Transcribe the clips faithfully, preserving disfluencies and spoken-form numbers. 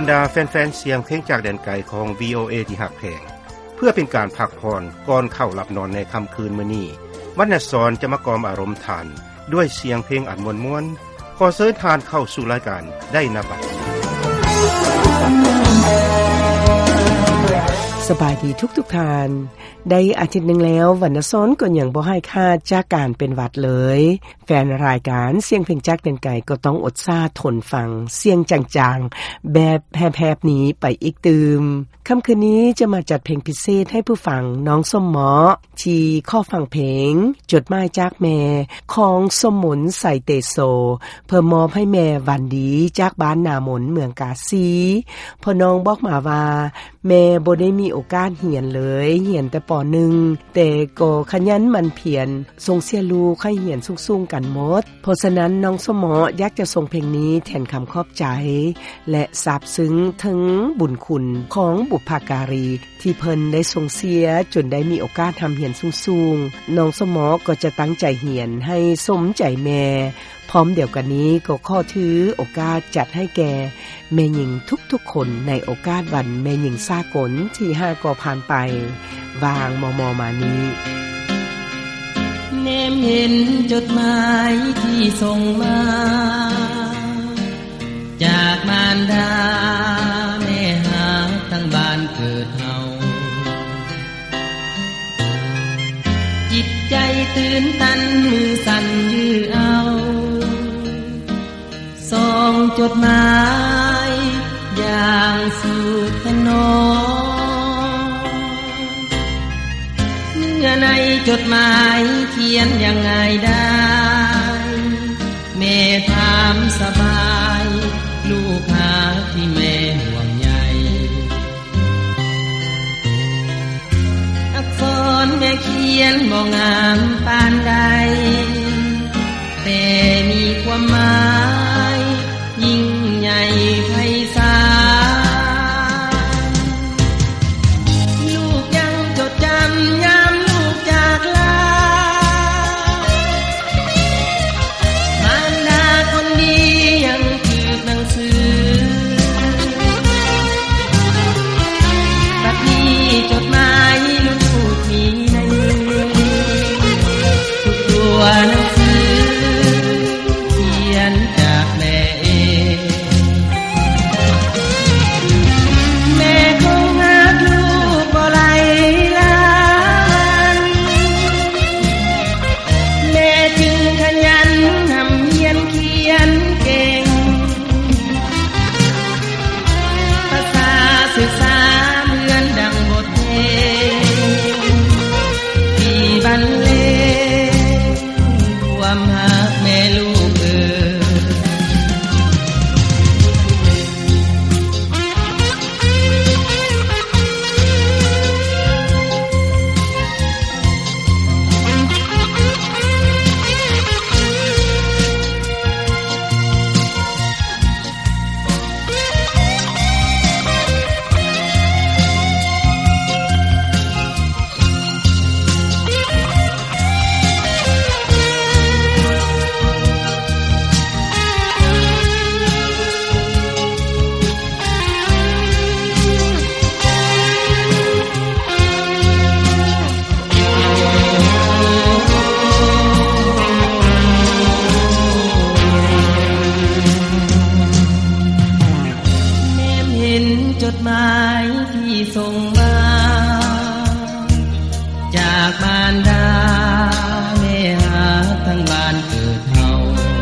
รดาแฟนๆเสียงเพลงจากแดนไกลของ วี โอ เอ ที่หักแพงเพื่อเป็นการพักผ่อนก่อนเข้าหลับนอนในค่ำคืนมื้อนี้วรรณสรจะมากอมอารมณ์ทานด้วยเสียงเพลงอันม่วนๆขอเชิญทานเข้าสู่รายการได้ณบัดนี้สบายดีทุกๆทานได้อาทิตย์นึงแล้ววรรณสรก็ยังบ่ให้ค่าจากการเป็นหวัดเลยแฟนรายการเสียงเพลงจากแดนไกลก็ต้องอดซ่าทนฟังเสียงจางๆแบบแหบๆนี้ไปอีกตืมค่ำคืนนี้จะมาจัดเพลงพิเศษให้ผู้ฟังน้องส้มหมอที่ข้อฟังเพลงจดหมายจากแม่ของสมมุนใส่เตโซเพื่อมอบให้แม่วันดีจากบ้านนามนเมืองกาสีพอน้องบอกมาว่าแม่บ่ได้มีโอกาสเรียนเลยเรียนแต่ป.หนึ่ง แต่ก็ขยันหมั่นเพียรส่งเสียลูกให้เรียนสูงๆกันหมดเพราะฉะนั้นน้องสมออยากจะส่งเพลงนี้แทนคำขอบใจและซาบซึ้งถึงบุญคุณของบุพการีที่เพิ่นได้ส่งเสียจนได้มีโอกาสทำเรียนสูงๆน้องสมอก็จะตั้งใจเรียนให้สมใจแม่พร้อมเดียวกันนี้ก็ขอถือโอกาสจัดให้แก่แม่หญิงทุกๆคนในโอกาสวันแม่หญิงสากลที่ห้าก็ผ่านไปวางมอมอมานี้แนมเห็นจดหมายที่ส่งมาจากมารดาแม่หาทั้งบ้านเกิดเฮาจิตใจตื่นตันมือสั่นยื้อเอาส่งจดหมายอย่างสุดทนอเนื้อในจดหมายเขียนยังไงได้แม่ถามสบายลูกหาที่แม่ห่วงใยอักษรแม่เขียนบ่งามปานใดแต่มีความหมายยิ่งใหญ่ไพศาลลูกยังจดจำยามลูกจากลามารดาคนดียังถือหนังสือบัดนี้จดหมายลูกมีในมือทุกตัวหนังสือเขียนจากแม่เองแม่คงรักลูกบ่ไหลล้านแม่จึงขยันทำเขียนเขียนเก่งภาษาศึกษาเหมือนดังบทเพลงที่บรรเลงความรักแม่ลูกเอ่ยจดหมายที่ส่งมาจากมารดาแม่หาทั้งบ้านเกิดเฮา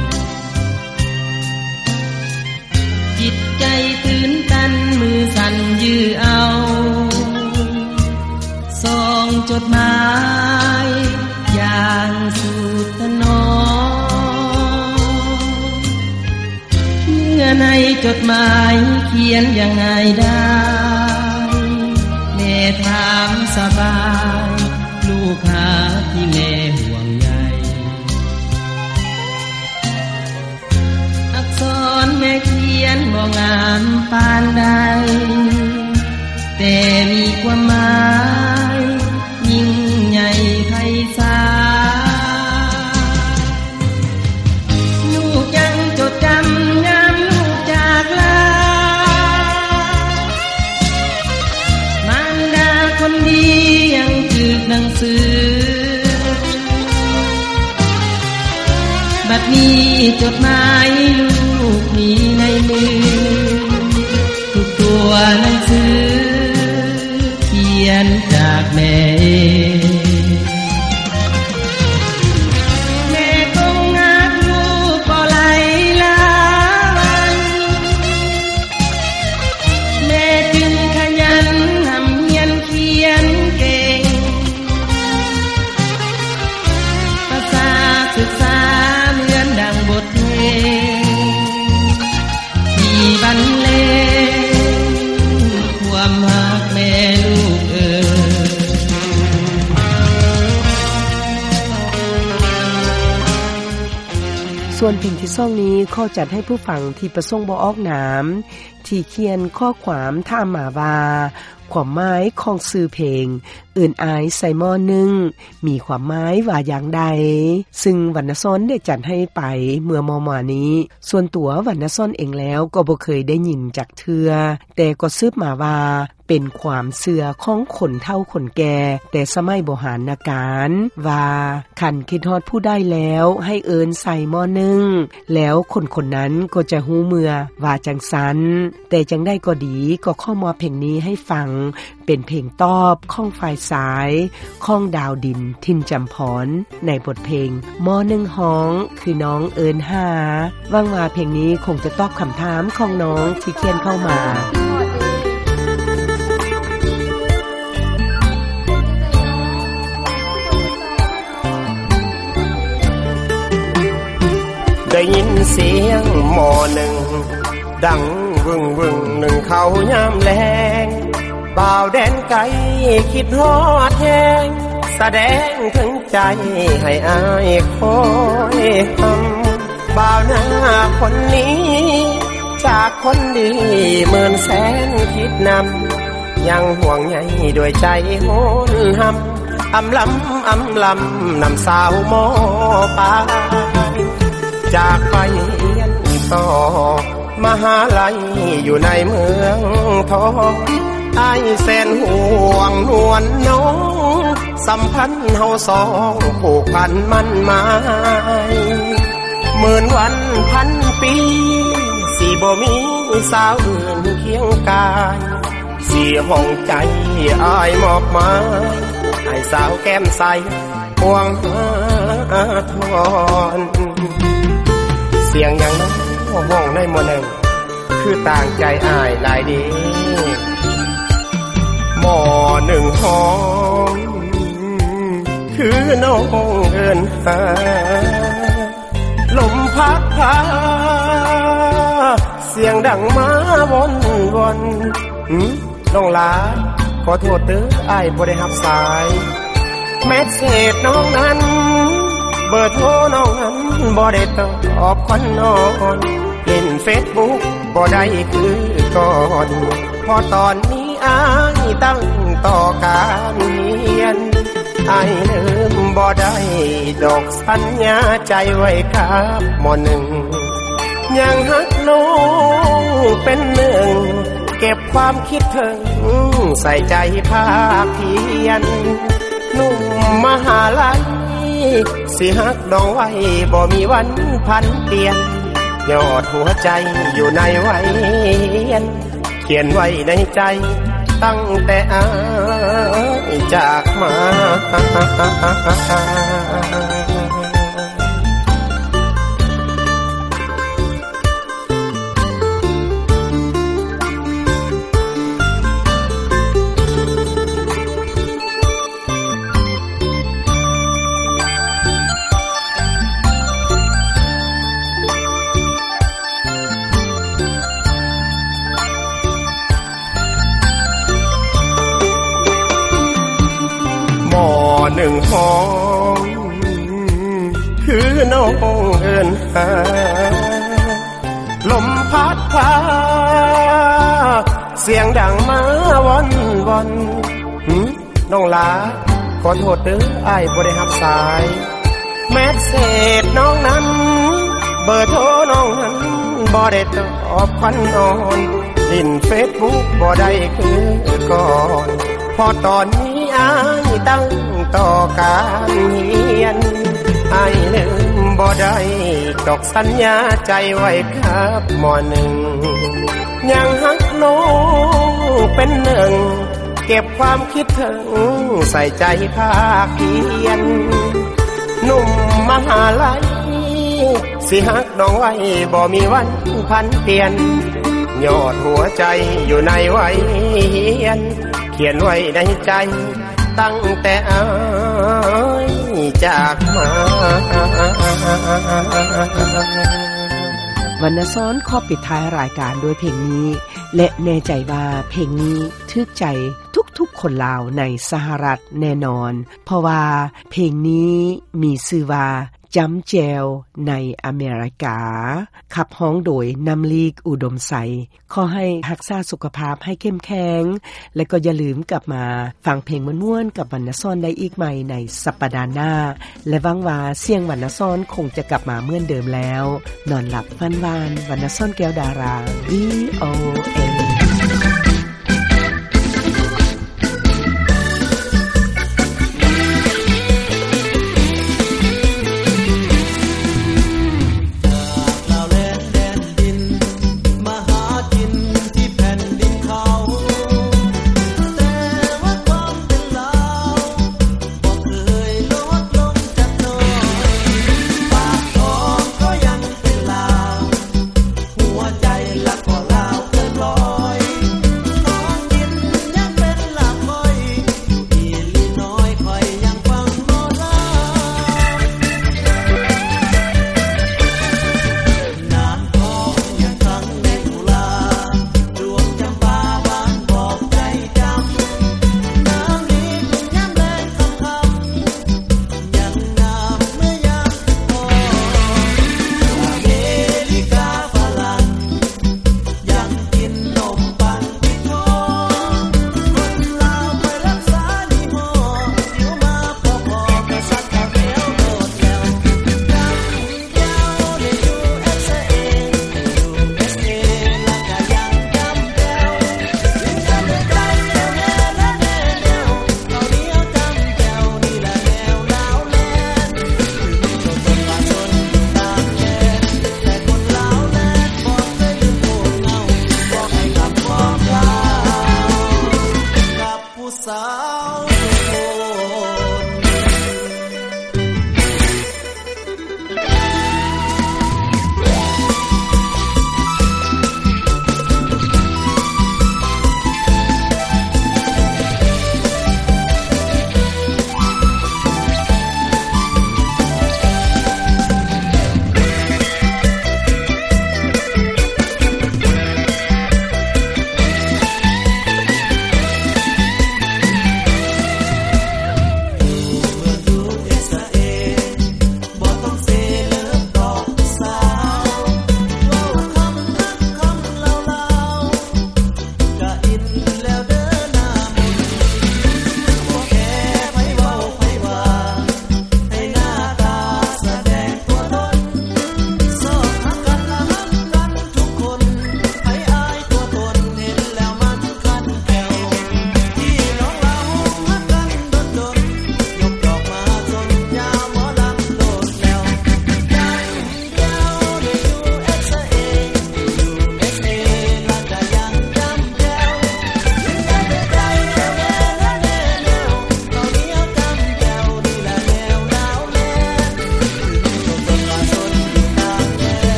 จิตใจตื่นตันมือสั่นยื้อเอาส่งจดหมายอย่างสุดทนอเนื้อในจดหมายเขียนยังไงได้แม่ถามสบายลูกหาที่แม่ห่วงใยอักษรแม่เขียนบ่งามปานใดแต่มีความหมายยิ่งใหญ่ไพศาลลูกยังจดจำยามลูกจากลานังสือบัดนี้จดหมายลูกมีในมือทุกตัวหนังสือเขียนจากแม่แม่คงรักลูกก็ไหลล้าวันแม่จึงขยันทำเขียนเขียนเก่งภาษาศึกษาเหมือนดังบทเพลงที่บรรเลงความรักแม่ลูกเอ๋ยส่วนเพลงที่สองนี้ขอจัดให้ผู้ฟังที่ประสงค์บ่ออกนามที่เขียนข้อความถามมาว่าความหมายของชื่อเพลงเอื่นอายใส่หม้อนึงมีความหมายว่าอย่างใดซึ่งวรรณซ้อนได้จัดให้ไปเมื่อมอมานี้ส่วนตัววรรณซ้อนเองแล้วก็บ่เคยได้ยินจากเทือแต่ก็สืบมาว่าเป็นความเชื่อของคนเฒ่าคนแก่แต่สมัยโบราณกาลว่าคันคิดฮอดผู้ได้แล้วให้เอิ้นใส่หม้อนึงแล้วคนคนนั้นก็จะฮู้เมื่อว่าจังซั้นแต่จังได้ก็ดีก็ข้อมอบเพลงนี้ให้ฟังเป็นเพลงตอบของฝ่ายสายของดาวดินทินจำพรในบทเพลงมอหนึ่งฮ้องคือน้องเอิญหาหวังว่าเพลงนี้คงจะตอบคำถามของน้องที่เขียนเข้ามาได้ยินเสียงหมอหนึ่งดังวึ่งวึ่งหนึ่งเขายามแลงบ่าวแดนไกลคิดฮอดแหงแสดงถึงใจให้อายคอยทำบ่าวหน้าคนนี้จากคนดีหมื่นแสนคิดนำยังห่วงใยด้วยใจโหนหำอำลำอำลำนำสาวหมอปาจากไปเรียนต่อมหาลัยอยู่ในเมืองทองไอ้แสนห่วงนวลน้องสัมพันธ์เฮาสองผูกพันมันหมายหมื่นวันพันปีสิบ่มีสาวอื่นเคียงกายสิห้องใจอ้ายมอบหมายให้สาวแก้มใสห่วงหาทอนเสียงอย่างนั้นห้องในหมู่หนึ่งคือต่างใจอ้ายหลายดีหมอหนึ่งห้องคือน้องเอิ้นหาลมพัดพาเสียงดังมาวนวนน้องลาขอโทษเด้ออ้ายบ่ได้รับสายแมสเสจน้องนั้นเบอร์โทรน้องนั้นบ่ได้ตอบควันนอนเล่นเฟซบุ๊กบ่ได้คือก่อนพอตอนนี้อ้ายตั้งต่อการเรียนอ้ายลืมบ่ได้ดอกสัญญาใจไว้ครับหมอหนึ่งยังฮักน้องเป็นหนึ่งเก็บความคิดถึงใส่ใจภาคเพียรหนุ่มมหาลัยสิฮักดองไว้บ่มีวันพันเปลี่ยนยอดหัวใจอยู่ในไว้เขียนไว้ในใจตั้งแต่อ้ายจากมาหนึ่งห้องคือน้องเอิ้นหาลมพัดพาเสียงดังมาวนวนน้องลาขอโทษเด้ออ้ายบ่ได้รับสายแมสเสจน้องนั้นเบอร์โทรน้องนั้นบ่ได้ตอบควันนอนเล่นเฟซบุ๊กบ่ได้คือก่อนพอตอนนี้อ้ายตั้งต่อการเรียนอ้ายลืมบ่ได้ตอกสัญญาใจไว้ครับหมอหนึ่งยังฮักน้องเป็นหนึ่งเก็บความคิดถึงใส่ใจภาคเพียนหนุ่มมหาลัยสิฮักน้องไว้บ่มีวันพันเปลี่ยนยอดหัวใจอยู่ในไว้เขียนเขียนไว้ในใจตั้งแต่อ้ายจากมาวรรณซ้อนขอปิดท้ายรายการด้วยเพลงนี้และแน่ใจว่าเพลงนี้ทึกใจทุกๆคนลาวในสหรัฐแน่นอนเพราะว่าเพลงนี้มีชื่อว่าจำแจวในอเมริกาขับฮ้องโดยนำลีกอุดมใสขอให้รักษาสุขภาพให้เข้มแข็งและก็อย่าลืมกลับมาฟังเพลงม่วนๆกับวรรณซ้อนได้อีกใหม่ในสัปดาห์หน้าและหวังว่าเสียงวรรณซ้อนคงจะกลับมาเหมือนเดิมแล้วนอนหลับฝันหวานวรรณซ้อนแก้วดารา วี โอ เอ